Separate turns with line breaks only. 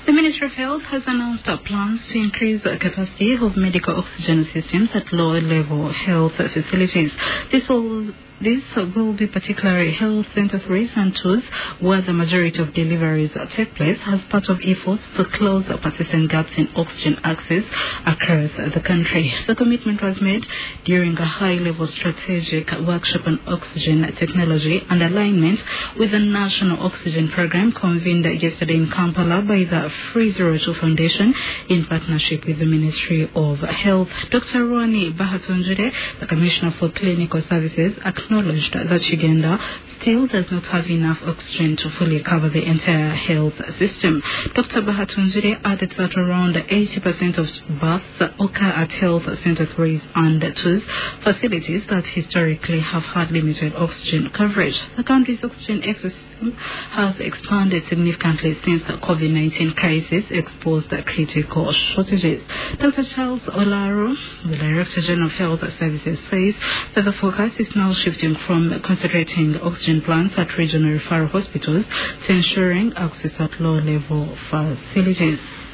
The Ministry of Health has announced plans to increase the capacity of medical oxygen systems at lower-level health facilities. This will be particularly health center 3 and 2s, where the majority of deliveries take place, as part of efforts to close persistent gaps in oxygen access across the country. The commitment was made during a high-level strategic workshop on oxygen technology and alignment with the National Oxygen Program convened yesterday in Kampala by the Free02 Foundation in partnership with the Ministry of Health. Dr. Rwani Bahatunjure, the Commissioner for Clinical Services, acknowledged that Uganda still does not have enough oxygen to fully cover the entire health system. Dr. Bahatunjure added that around 80% of births occur at health center 3s and 2s, facilities that historically have had limited oxygen coverage. The country's oxygen ecosystem has expanded significantly since the COVID-19 crisis exposed critical shortages. Dr. Charles Olaro, the Director General of Health Services, says that the focus is now shifting from concentrating oxygen plants at regional referral hospitals to ensuring access at low-level facilities.